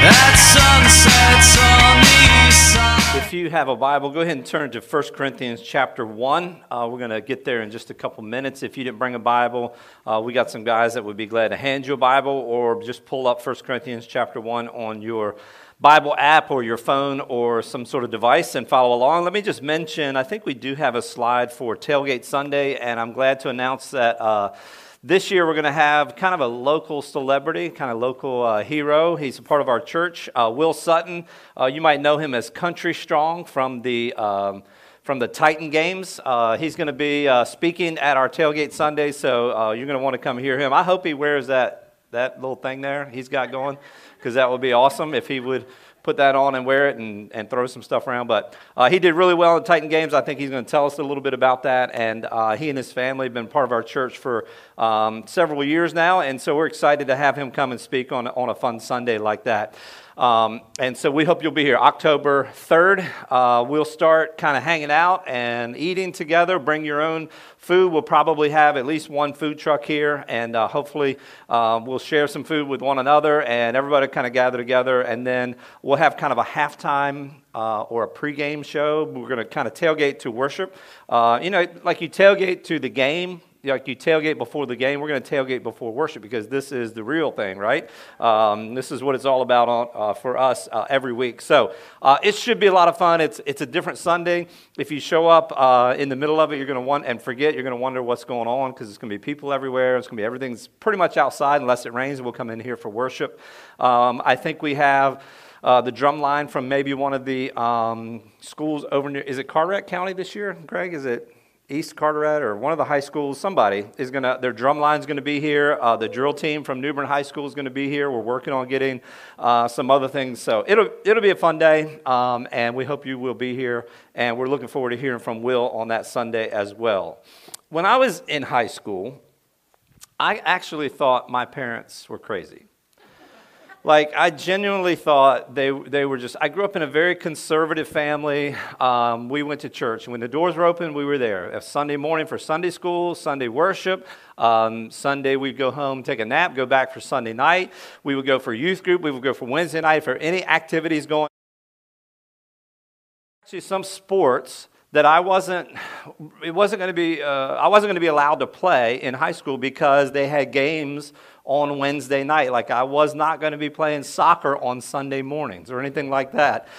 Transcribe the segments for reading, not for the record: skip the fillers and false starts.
at sunsets on the east side. If you have a Bible, go ahead and turn to 1 Corinthians chapter 1. We're going to get there in just a couple minutes. If you didn't bring a Bible, we got some guys that would be glad to hand you a Bible, or just pull up 1 Corinthians chapter 1 on your Bible app or your phone or some sort of device and follow along. Let me just mention, I think we do have a slide for Tailgate Sunday, and I'm glad to announce that this year we're going to have kind of a local celebrity, kind of local hero. He's a part of our church, Will Sutton. You might know him as Country Strong from the Titan games. He's going to be speaking at our Tailgate Sunday, so you're going to want to come hear him. I hope he wears that little thing there he's got going, because that would be awesome if he would put that on and wear it and throw some stuff around. But he did really well in the Titan games. I think he's going to tell us a little bit about that. And he and his family have been part of our church for several years now. And so we're excited to have him come and speak on a fun Sunday like that. And so we hope you'll be here. October 3rd, we'll start kind of hanging out and eating together. Bring your own food. We'll probably have at least one food truck here, and hopefully we'll share some food with one another, and everybody kind of gather together, and then we'll have kind of a halftime or a pregame show. We're going to kind of tailgate to worship. Like you tailgate to the game, like you tailgate before the game, we're going to tailgate before worship, because this is the real thing, right? This is what it's all about for us every week. So it should be a lot of fun. It's a different Sunday. If you show up in the middle of it, you're going to wonder what's going on, because it's going to be people everywhere. It's going to be everything's pretty much outside unless it rains. We'll come in here for worship. I think we have the drum line from maybe one of the schools over near, is it Carteret County this year, Greg? Is it East Carteret or one of the high schools? Somebody is their drum line's going to be here. The drill team from New Bern High School is going to be here. We're working on getting some other things. So it'll be a fun day, and we hope you will be here. And we're looking forward to hearing from Will on that Sunday as well. When I was in high school, I actually thought my parents were crazy. Like, I genuinely thought they were just, I grew up in a very conservative family. We went to church, and when the doors were open, we were there. Sunday morning for Sunday school, Sunday worship. Sunday we'd go home, take a nap, go back for Sunday night. We would go for youth group. We would go for Wednesday night for any activities going. Actually, some sports that I wasn't going to be allowed to play in high school because they had games on Wednesday night. Like, I was not going to be playing soccer on Sunday mornings or anything like that.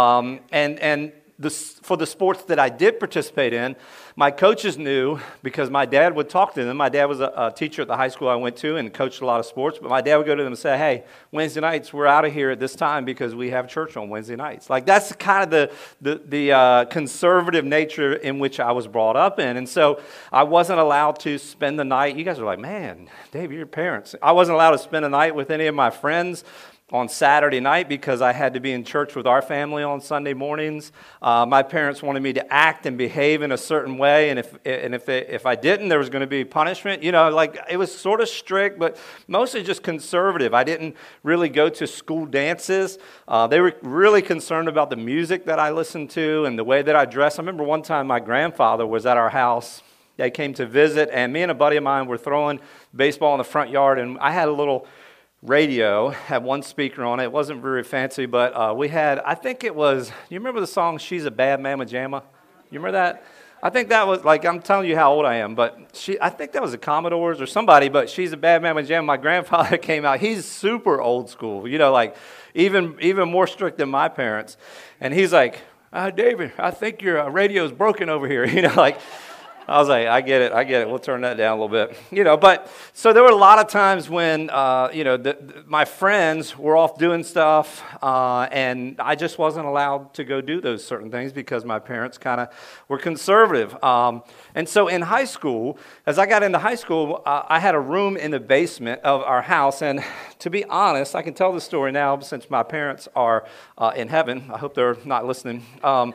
For the sports that I did participate in, my coaches knew, because my dad would talk to them. My dad was a teacher at the high school I went to and coached a lot of sports, but my dad would go to them and say, hey, Wednesday nights, we're out of here at this time because we have church on Wednesday nights. Like, that's kind of the conservative nature in which I was brought up in. And so I wasn't allowed to spend the night. You guys are like, man, Dave, your parents. I wasn't allowed to spend a night with any of my friends on Saturday night because I had to be in church with our family on Sunday mornings. My parents wanted me to act and behave in a certain way, and if I didn't, there was going to be punishment. Like, it was sort of strict, but mostly just conservative. I didn't really go to school dances. They were really concerned about the music that I listened to and the way that I dressed. I remember one time my grandfather was at our house. They came to visit, and me and a buddy of mine were throwing baseball in the front yard, and I had a little radio, had one speaker on it. It wasn't very fancy, but we had, I think it was, you remember the song She's a Bad Mama Jamma? You remember that? I think that was, like, I'm telling you how old I am, but I think that was the Commodores or somebody, but She's a Bad Mama Jamma. My grandfather came out. He's super old school, like even more strict than my parents. And he's like, David, I think your radio's broken over here. I was like, I get it. We'll turn that down a little bit. But so there were a lot of times when, my friends were off doing stuff, and I just wasn't allowed to go do those certain things because my parents kind of were conservative. And so in high school, as I got into high school, I had a room in the basement of our house. And to be honest, I can tell the story now since my parents are in heaven. I hope they're not listening.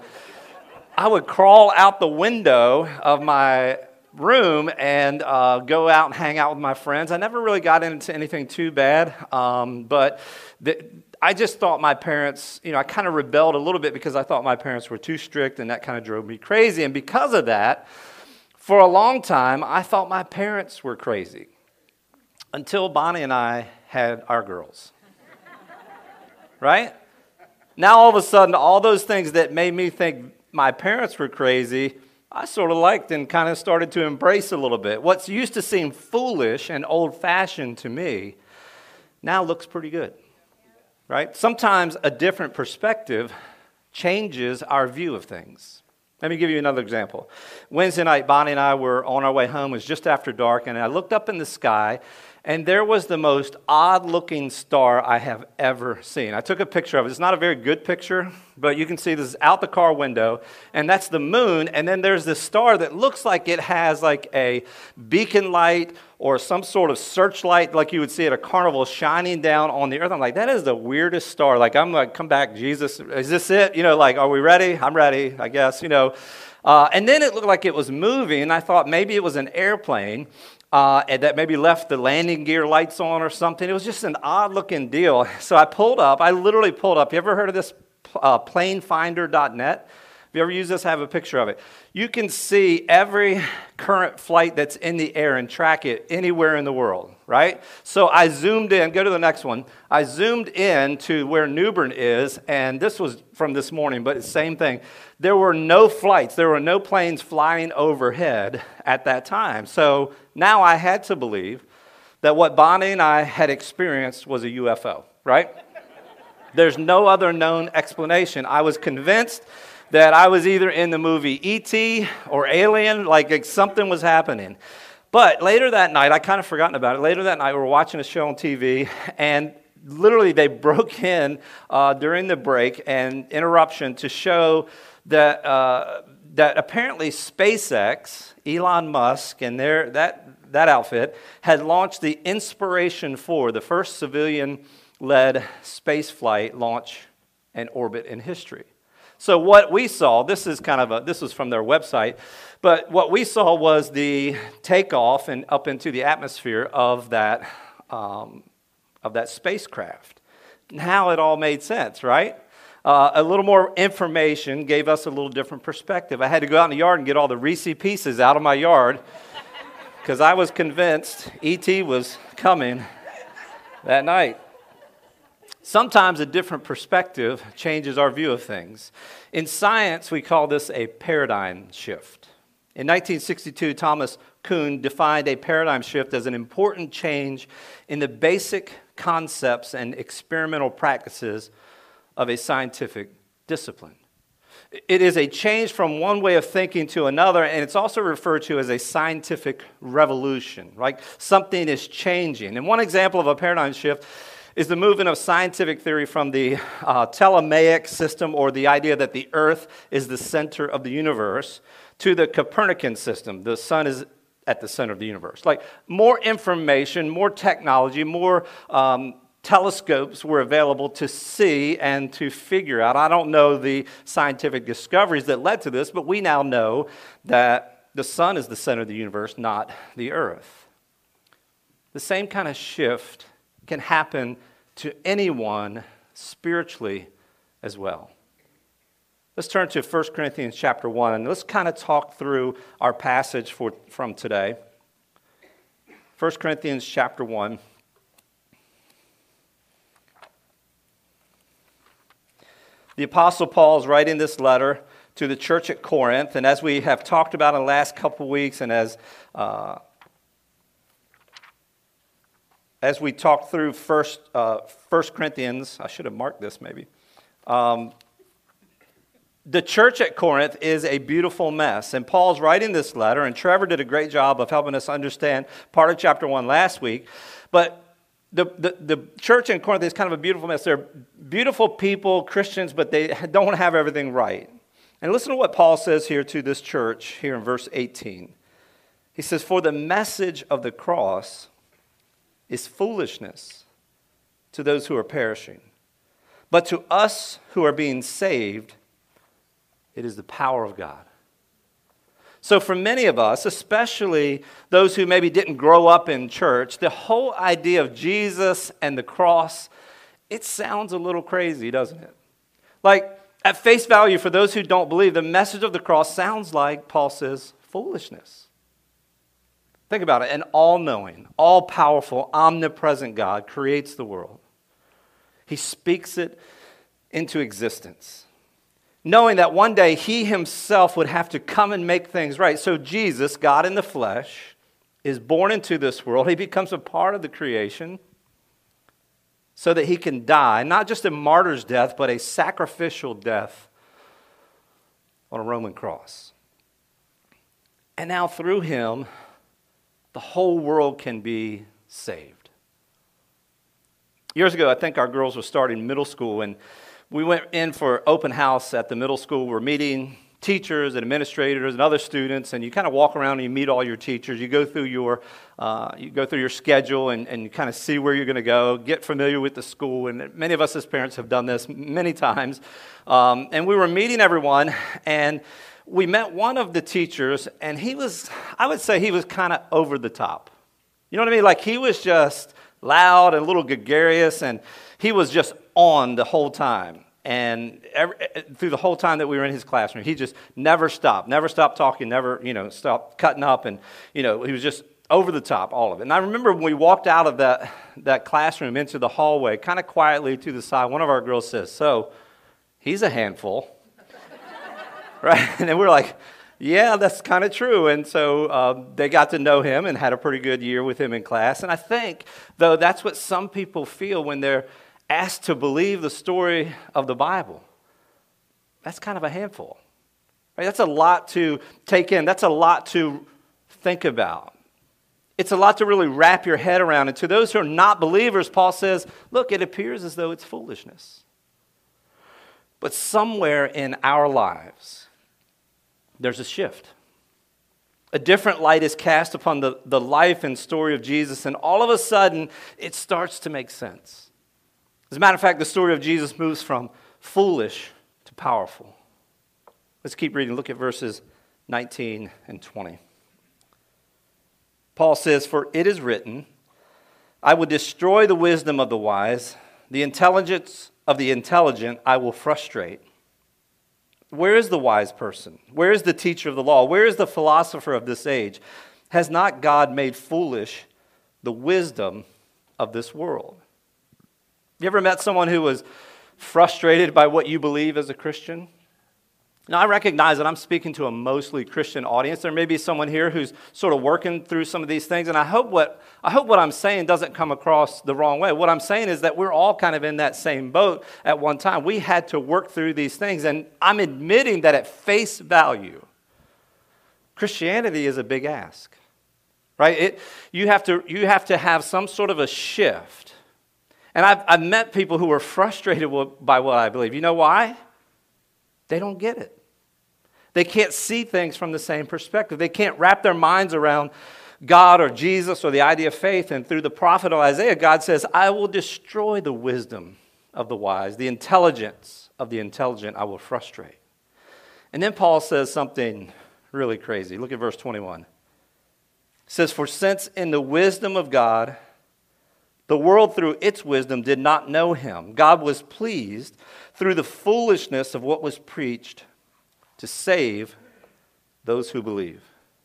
I would crawl out the window of my room and go out and hang out with my friends. I never really got into anything too bad, but I just thought my parents, I kind of rebelled a little bit because I thought my parents were too strict, and that kind of drove me crazy. And because of that, for a long time, I thought my parents were crazy until Bonnie and I had our girls. right? Now all of a sudden, all those things that made me think my parents were crazy, I sort of liked and kind of started to embrace a little bit. What used to seem foolish and old-fashioned to me now looks pretty good, right? Sometimes a different perspective changes our view of things. Let me give you another example. Wednesday night, Bonnie and I were on our way home. It was just after dark, and I looked up in the sky, and there was the most odd-looking star I have ever seen. I took a picture of it. It's not a very good picture, but you can see this is out the car window, and that's the moon, and then there's this star that looks like it has like a beacon light or some sort of searchlight like you would see at a carnival shining down on the earth. I'm like, that is the weirdest star. Like, I'm like, come back, Jesus. Is this it? You know, like, are we ready? I'm ready, I guess, you know. And then it looked like it was moving, and I thought maybe it was an airplane and that maybe left the landing gear lights on or something. It was just an odd-looking deal. So I literally pulled up. You ever heard of this planefinder.net? If you ever use this, I have a picture of it. You can see every current flight that's in the air and track it anywhere in the world, right? So I zoomed in. Go to the next one. I zoomed in to where New Bern is, and this was from this morning, but it's the same thing. There were no flights. There were no planes flying overhead at that time. So now I had to believe that what Bonnie and I had experienced was a UFO, right? There's no other known explanation. I was convinced that I was either in the movie E.T. or Alien, like something was happening. But later that night, I kind of forgotten about it. Later that night, we were watching a show on TV, and literally they broke in during the break and interruption to show that that apparently SpaceX, Elon Musk, and that outfit had launched the Inspiration-4, the first civilian-led space flight launch and orbit in history. So what we saw, this was from their website, but what we saw was the takeoff and up into the atmosphere of that spacecraft. Now it all made sense, right? A little more information gave us a little different perspective. I had to go out in the yard and get all the Reese pieces out of my yard because I was convinced E.T. was coming that night. Sometimes a different perspective changes our view of things. In science, we call this a paradigm shift. In 1962, Thomas Kuhn defined a paradigm shift as an important change in the basic concepts and experimental practices of a scientific discipline. It is a change from one way of thinking to another, and it's also referred to as a scientific revolution, right? Something is changing. And one example of a paradigm shift is the movement of scientific theory from the Ptolemaic system, or the idea that the earth is the center of the universe, to the Copernican system. The sun is at the center of the universe. Like, more information, more technology, more telescopes were available to see and to figure out. I don't know the scientific discoveries that led to this, but we now know that the sun is the center of the universe, not the earth. The same kind of shift can happen to anyone spiritually as well. Let's turn to 1 Corinthians chapter 1, and let's kind of talk through our passage from today. 1 Corinthians chapter 1. The Apostle Paul is writing this letter to the church at Corinth, and as we have talked about in the last couple of weeks, and as we talk through 1 Corinthians, I should have marked this maybe. The church at Corinth is a beautiful mess, and Paul's writing this letter, and Trevor did a great job of helping us understand part of chapter 1 last week. But the church in Corinth is kind of a beautiful mess. They're beautiful people, Christians, but they don't have everything right. And listen to what Paul says here to this church here in verse 18. He says, "For the message of the cross is foolishness to those who are perishing. But to us who are being saved, it is the power of God." So for many of us, especially those who maybe didn't grow up in church, the whole idea of Jesus and the cross, it sounds a little crazy, doesn't it? Like, at face value, for those who don't believe, the message of the cross sounds like, Paul says, foolishness. Think about it. An all-knowing, all-powerful, omnipresent God creates the world. He speaks it into existence, knowing that one day he himself would have to come and make things right. So Jesus, God in the flesh, is born into this world. He becomes a part of the creation so that he can die, not just a martyr's death, but a sacrificial death on a Roman cross. And now through him, the whole world can be saved. Years ago, I think our girls were starting middle school, and we went in for open house at the middle school. We're meeting teachers and administrators and other students, and you kind of walk around and you meet all your teachers. You go through your schedule and you kind of see where you're going to go, get familiar with the school. And many of us as parents have done this many times. And we were meeting everyone, and we met one of the teachers, and I would say he was kind of over the top. You know what I mean? Like, he was just loud and a little gregarious, and he was just on the whole time. And through the whole time that we were in his classroom, he just never stopped talking, never, stopped cutting up. And, he was just over the top, all of it. And I remember when we walked out of that classroom into the hallway, kind of quietly to the side, one of our girls says, "So, he's a handful." Right? And then we're like, yeah, that's kind of true. And so they got to know him and had a pretty good year with him in class. And I think, though, that's what some people feel when they're asked to believe the story of the Bible. That's kind of a handful. Right? That's a lot to take in. That's a lot to think about. It's a lot to really wrap your head around. And to those who are not believers, Paul says, look, it appears as though it's foolishness. But somewhere in our lives, there's a shift. A different light is cast upon the life and story of Jesus, and all of a sudden, it starts to make sense. As a matter of fact, the story of Jesus moves from foolish to powerful. Let's keep reading. Look at verses 19 and 20. Paul says, "For it is written, I will destroy the wisdom of the wise, the intelligence of the intelligent I will frustrate." Where is the wise person? Where is the teacher of the law? Where is the philosopher of this age? Has not God made foolish the wisdom of this world? You ever met someone who was frustrated by what you believe as a Christian? Now, I recognize that I'm speaking to a mostly Christian audience. There may be someone here who's sort of working through some of these things, and I hope what I'm saying doesn't come across the wrong way. What I'm saying is that we're all kind of in that same boat at one time. We had to work through these things, and I'm admitting that at face value, Christianity is a big ask, right? You have to have some sort of a shift. And I've met people who are frustrated by what I believe. You know why? They don't get it. They can't see things from the same perspective. They can't wrap their minds around God or Jesus or the idea of faith. And through the prophet of Isaiah, God says, I will destroy the wisdom of the wise. The intelligence of the intelligent I will frustrate. And then Paul says something really crazy. Look at verse 21. It says, "For since in the wisdom of God, the world through its wisdom did not know him, God was pleased through the foolishness of what was preached to save those who believe."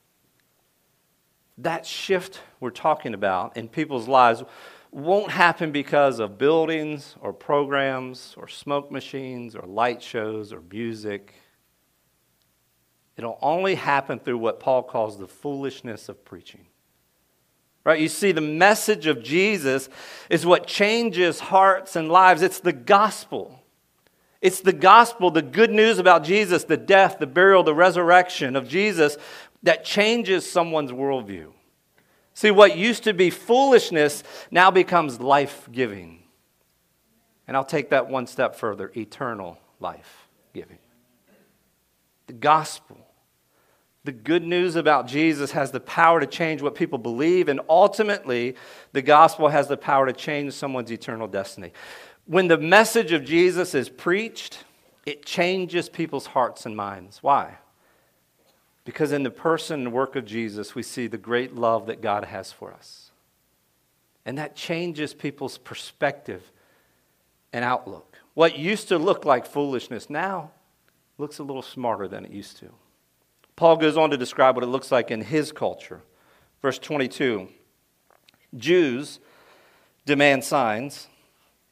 That shift we're talking about in people's lives won't happen because of buildings or programs or smoke machines or light shows or music. It'll only happen through what Paul calls the foolishness of preaching. Right? You see, the message of Jesus is what changes hearts and lives. It's the gospel. It's the gospel, the good news about Jesus, the death, the burial, the resurrection of Jesus that changes someone's worldview. See, what used to be foolishness now becomes life-giving. And I'll take that one step further, eternal life-giving. The gospel. The good news about Jesus has the power to change what people believe, and ultimately, the gospel has the power to change someone's eternal destiny. When the message of Jesus is preached, it changes people's hearts and minds. Why? Because in the person and work of Jesus, we see the great love that God has for us. And that changes people's perspective and outlook. What used to look like foolishness now looks a little smarter than it used to. Paul goes on to describe what it looks like in his culture. Verse 22, Jews demand signs,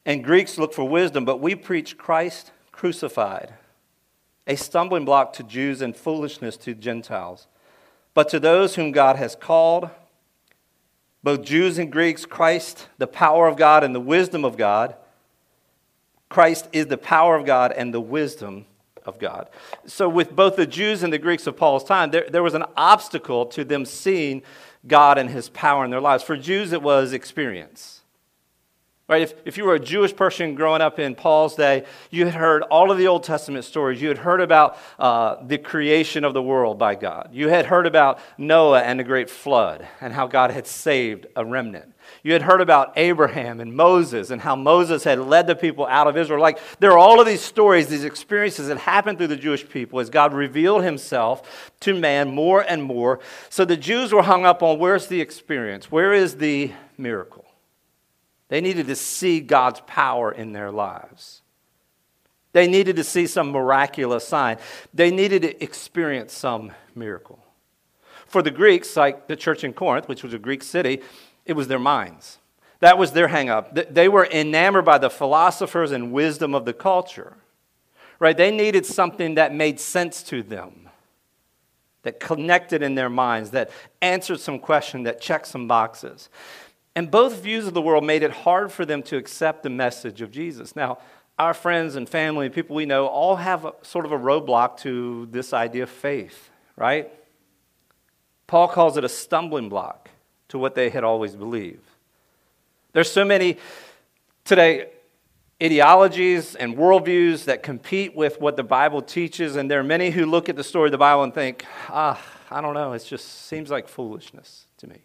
and Greeks look for wisdom, but we preach Christ crucified, a stumbling block to Jews and foolishness to Gentiles. But to those whom God has called, both Jews and Greeks, Christ, the power of God and the wisdom of God. Christ is the power of God and the wisdom of God. So with both the Jews and the Greeks of Paul's time, there was an obstacle to them seeing God and his power in their lives. For Jews, it was experience. Right? If you were a Jewish person growing up in Paul's day, you had heard all of the Old Testament stories. You had heard about the creation of the world by God. You had heard about Noah and the great flood and how God had saved a remnant. You had heard about Abraham and Moses and how Moses had led the people out of Israel. Like, there are all of these stories, these experiences that happened through the Jewish people as God revealed himself to man more and more. So the Jews were hung up on, where's the experience? Where is the miracle? They needed to see God's power in their lives. They needed to see some miraculous sign. They needed to experience some miracle. For the Greeks, like the church in Corinth, which was a Greek city, it was their minds. That was their hang-up. They were enamored by the philosophers and wisdom of the culture. Right? They needed something that made sense to them, that connected in their minds, that answered some question, that checked some boxes. And both views of the world made it hard for them to accept the message of Jesus. Now, our friends and family, people we know, all have sort of a roadblock to this idea of faith, right? Paul calls it a stumbling block to what they had always believed. There's so many today ideologies and worldviews that compete with what the Bible teaches, and there are many who look at the story of the Bible and think, I don't know, it just seems like foolishness to me.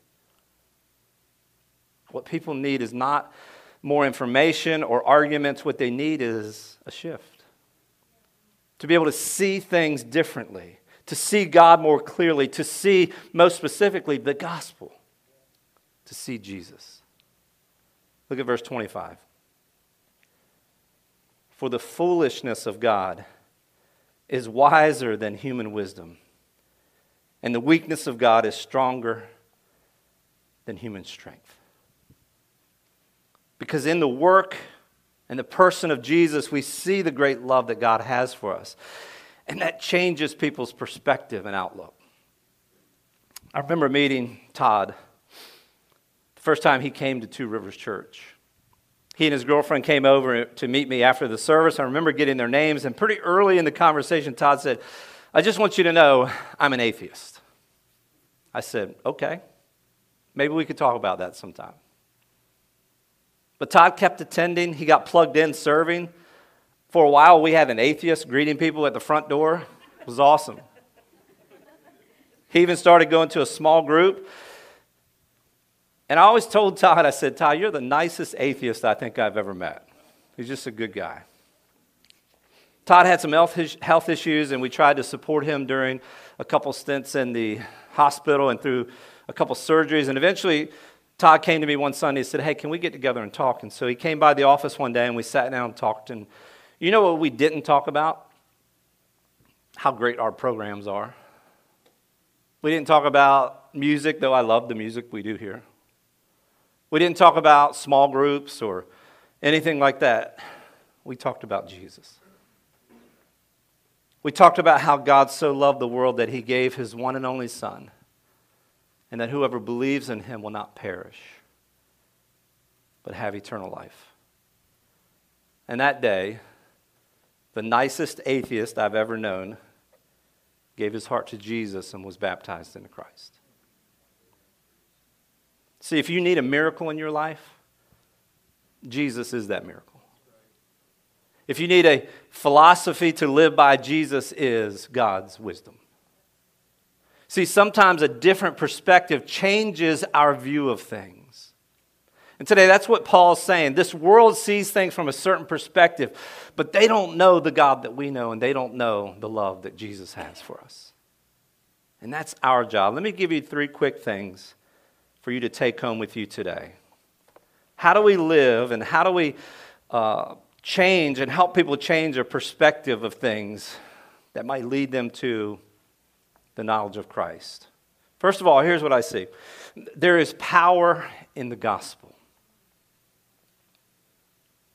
What people need is not more information or arguments. What they need is a shift. To be able to see things differently, to see God more clearly, to see, most specifically, the gospel, to see Jesus. Look at verse 25. For the foolishness of God is wiser than human wisdom, and the weakness of God is stronger than human strength. Because in the work and the person of Jesus, we see the great love that God has for us. And that changes people's perspective and outlook. I remember meeting Todd the first time he came to Two Rivers Church. He and his girlfriend came over to meet me after the service. I remember getting their names, and pretty early in the conversation, Todd said, I just want you to know I'm an atheist. I said, okay, maybe we could talk about that sometime. But Todd kept attending. He got plugged in serving. For a while, we had an atheist greeting people at the front door. It was awesome. He even started going to a small group. And I always told Todd, I said, Todd, you're the nicest atheist I think I've ever met. He's just a good guy. Todd had some health issues, and we tried to support him during a couple stints in the hospital and through a couple surgeries. And eventually, Todd came to me one Sunday and said, hey, can we get together and talk? And so he came by the office one day, and we sat down and talked. And you know what we didn't talk about? How great our programs are. We didn't talk about music, though I love the music we do here. We didn't talk about small groups or anything like that. We talked about Jesus. We talked about how God so loved the world that he gave his one and only Son, and that whoever believes in him will not perish, but have eternal life. And that day, the nicest atheist I've ever known gave his heart to Jesus and was baptized into Christ. See, if you need a miracle in your life, Jesus is that miracle. If you need a philosophy to live by, Jesus is God's wisdom. See, sometimes a different perspective changes our view of things. And today, that's what Paul's saying. This world sees things from a certain perspective, but they don't know the God that we know, and they don't know the love that Jesus has for us. And that's our job. Let me give you 3 quick things for you to take home with you today. How do we live, and how do we change and help people change their perspective of things that might lead them to the knowledge of Christ? First of all, here's what I see. There is power in the gospel.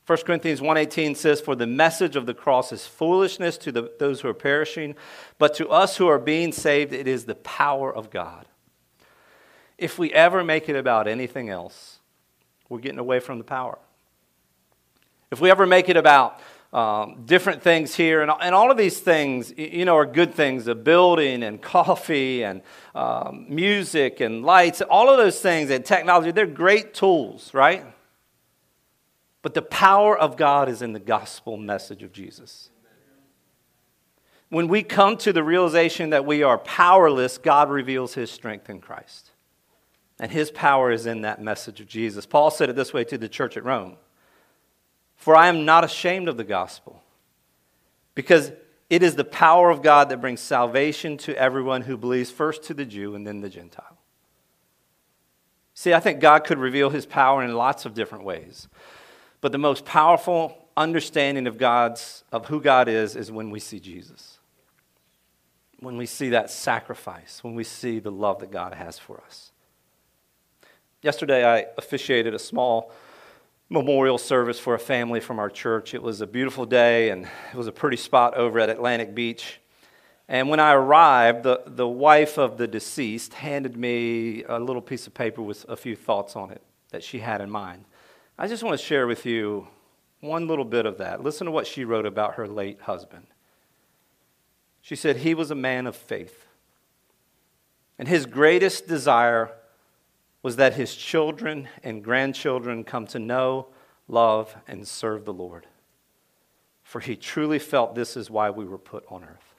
1 Corinthians 1:18 says, "For the message of the cross is foolishness to those who are perishing, but to us who are being saved, it is the power of God." If we ever make it about anything else, we're getting away from the power. If we ever make it about different things here, and all of these things, are good things, the building and coffee and music and lights, all of those things and technology, they're great tools, right? But the power of God is in the gospel message of Jesus. When we come to the realization that we are powerless, God reveals his strength in Christ. And his power is in that message of Jesus. Paul said it this way to the church at Rome: "For I am not ashamed of the gospel, because it is the power of God that brings salvation to everyone who believes, first to the Jew and then the Gentile." See, I think God could reveal his power in lots of different ways. But the most powerful understanding of who God is when we see Jesus. When we see that sacrifice, when we see the love that God has for us. Yesterday, I officiated a small memorial service for a family from our church. It was a beautiful day, and it was a pretty spot over at Atlantic Beach. And when I arrived, the wife of the deceased handed me a little piece of paper with a few thoughts on it that she had in mind. I just want to share with you one little bit of that. Listen to what she wrote about her late husband. She said, "He was a man of faith, and his greatest desire was that his children and grandchildren come to know, love, and serve the Lord. For he truly felt this is why we were put on earth."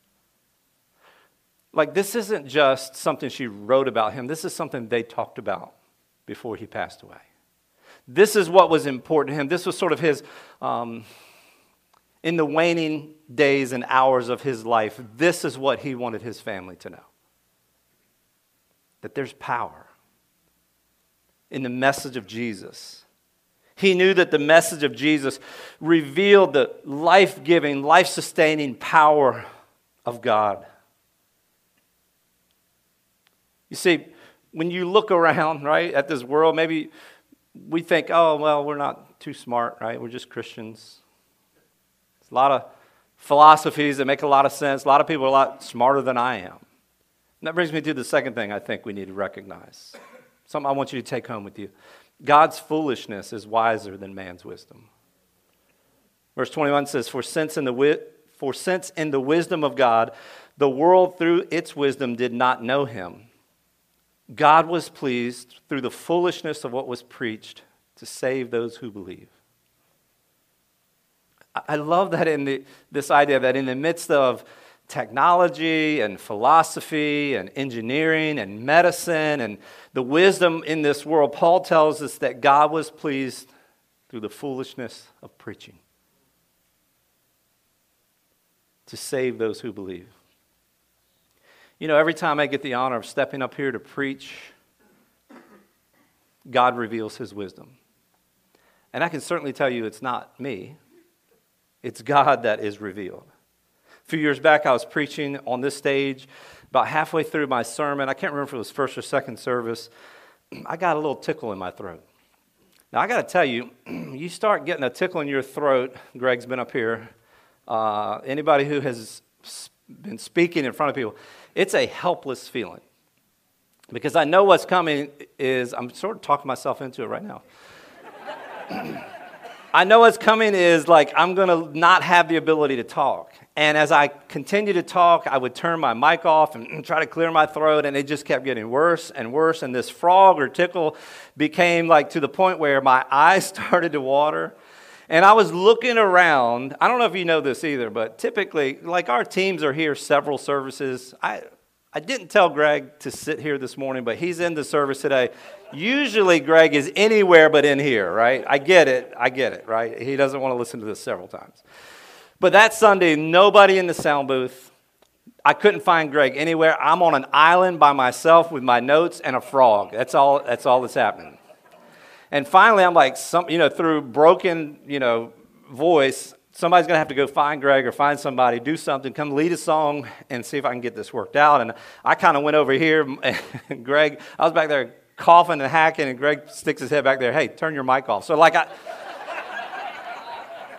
Like, this isn't just something she wrote about him. This is something they talked about before he passed away. This is what was important to him. This was sort of his, in the waning days and hours of his life, this is what he wanted his family to know. That there's power in the message of Jesus. He knew that the message of Jesus revealed the life-giving, life-sustaining power of God. You see, when you look around, right, at this world, maybe we think, oh, well, we're not too smart, right? We're just Christians. There's a lot of philosophies that make a lot of sense. A lot of people are a lot smarter than I am. And that brings me to the second thing I think we need to recognize. Something I want you to take home with you. God's foolishness is wiser than man's wisdom. Verse 21 says, For since in the wisdom of God, the world through its wisdom did not know him, God was pleased through the foolishness of what was preached to save those who believe. I love that this idea that in the midst of technology and philosophy and engineering and medicine and the wisdom in this world, Paul tells us that God was pleased through the foolishness of preaching to save those who believe. Every time I get the honor of stepping up here to preach, God reveals his wisdom. And I can certainly tell you it's not me. It's God that is revealed. A few years back, I was preaching on this stage. About halfway through my sermon, I can't remember if it was first or second service, I got a little tickle in my throat. Now, I got to tell you, you start getting a tickle in your throat. Greg's been up here. Anybody who has been speaking in front of people, it's a helpless feeling. Because I know what's coming is, I'm sort of talking myself into it right now. I know what's coming is like I'm going to not have the ability to talk. And as I continued to talk, I would turn my mic off and try to clear my throat, and it just kept getting worse and worse. And this frog or tickle became like to the point where my eyes started to water. And I was looking around. I don't know if you know this either, but typically, like our teams are here several services. I didn't tell Greg to sit here this morning, but he's in the service today. Usually Greg is anywhere but in here, right? I get it, right? He doesn't want to listen to this several times. But that Sunday, nobody in the sound booth. I couldn't find Greg anywhere. I'm on an island by myself with my notes and a frog. That's all that's happening. And finally, I'm like, through broken, voice, somebody's going to have to go find Greg or find somebody, do something, come lead a song and see if I can get this worked out. And I kind of went over here, and Greg, I was back there coughing and hacking, and Greg sticks his head back there, hey, turn your mic off. So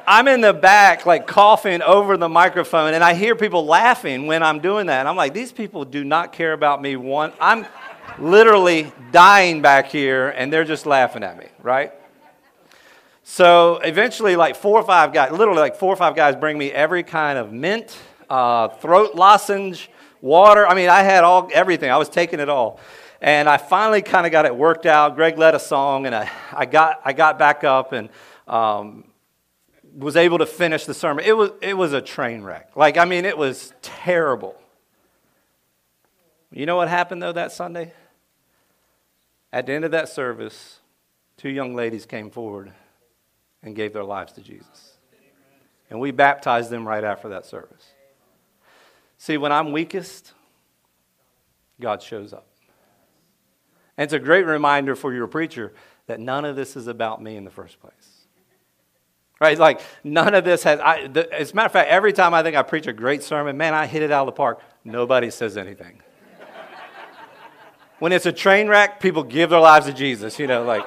I'm in the back, like coughing over the microphone, and I hear people laughing when I'm doing that. And I'm like, these people do not care about me. I'm literally dying back here, and they're just laughing at me, right? So eventually, like 4 or 5 guys, literally like 4 or 5 guys bring me every kind of mint, throat lozenge, water. I mean, I had everything. I was taking it all. And I finally kind of got it worked out. Greg led a song, and I got back up and was able to finish the sermon. It was a train wreck. Like, I mean, it was terrible. You know what happened, though, that Sunday? At the end of that service, 2 young ladies came forward and gave their lives to Jesus. And we baptized them right after that service. See, when I'm weakest, God shows up. And it's a great reminder for your preacher that none of this is about me in the first place. Right? Like, none of this has, as a matter of fact, every time I think I preach a great sermon, man, I hit it out of the park. Nobody says anything. When it's a train wreck, people give their lives to Jesus, like.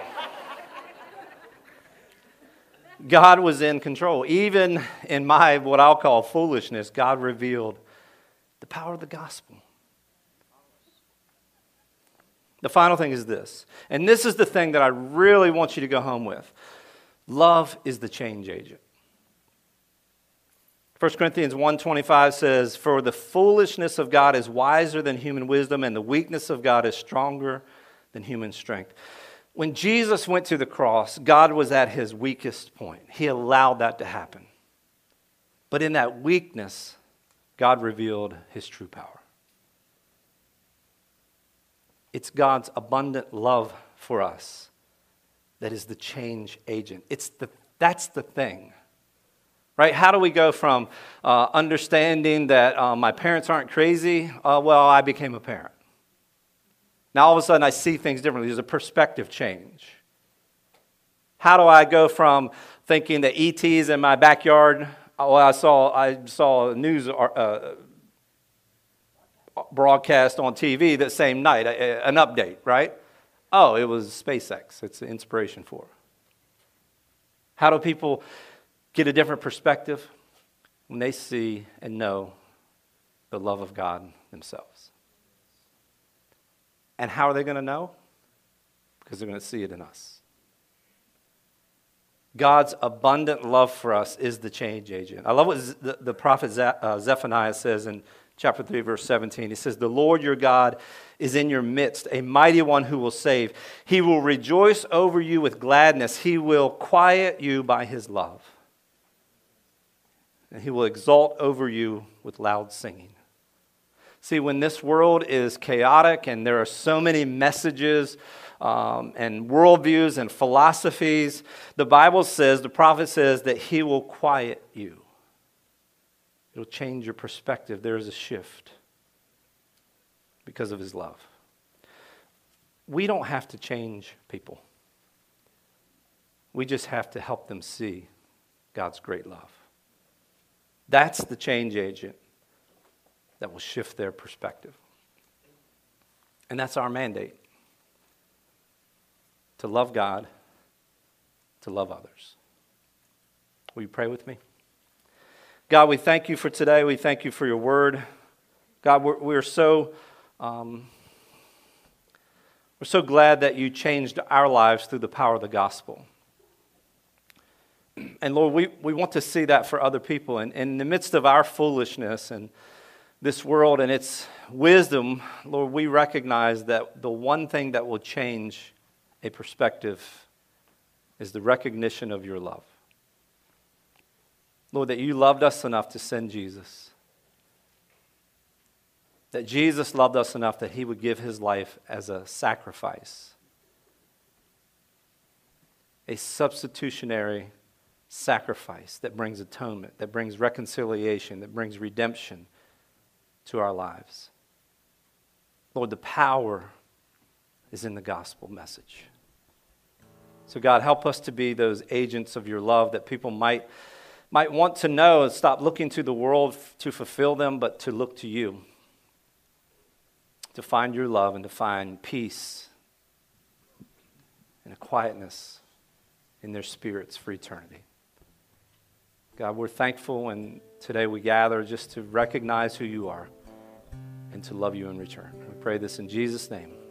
God was in control. Even in my, what I'll call foolishness, God revealed the power of the gospel. The final thing is this, and this is the thing that I really want you to go home with. Love is the change agent. 1 Corinthians 1:25 says, "For the foolishness of God is wiser than human wisdom, and the weakness of God is stronger than human strength." When Jesus went to the cross, God was at his weakest point. He allowed that to happen. But in that weakness, God revealed his true power. It's God's abundant love for us that is the change agent. That's the thing. Right? How do we go from understanding that my parents aren't crazy? Well, I became a parent. Now, all of a sudden, I see things differently. There's a perspective change. How do I go from thinking that ET's in my backyard? Well, I saw a news broadcast on TV that same night, an update, right? Oh, it was SpaceX. It's an inspiration for. How do people get a different perspective? When they see and know the love of God themselves. And how are they going to know? Because they're going to see it in us. God's abundant love for us is the change agent. I love what the prophet Zephaniah says in chapter 3, verse 17. He says, "The Lord your God is in your midst, a mighty one who will save. He will rejoice over you with gladness. He will quiet you by his love. And he will exult over you with loud singing." See, when this world is chaotic and there are so many messages and worldviews and philosophies, the Bible says, the prophet says that he will quiet you. It'll change your perspective. There is a shift because of his love. We don't have to change people. We just have to help them see God's great love. That's the change agent that will shift their perspective. And that's our mandate. To love God, to love others. Will you pray with me? God, we thank you for today. We thank you for your word. God, we're so glad that you changed our lives through the power of the gospel. And Lord, we want to see that for other people. And in the midst of our foolishness and this world and its wisdom, Lord, we recognize that the one thing that will change a perspective is the recognition of your love. Lord, that you loved us enough to send Jesus. That Jesus loved us enough that he would give his life as a sacrifice. A substitutionary sacrifice that brings atonement, that brings reconciliation, that brings redemption to our lives. Lord, the power is in the gospel message. So God, help us to be those agents of your love that people might want to know and stop looking to the world to fulfill them, but to look to you, to find your love and to find peace and a quietness in their spirits for eternity. God, we're thankful, and today we gather just to recognize who you are and to love you in return. We pray this in Jesus' name.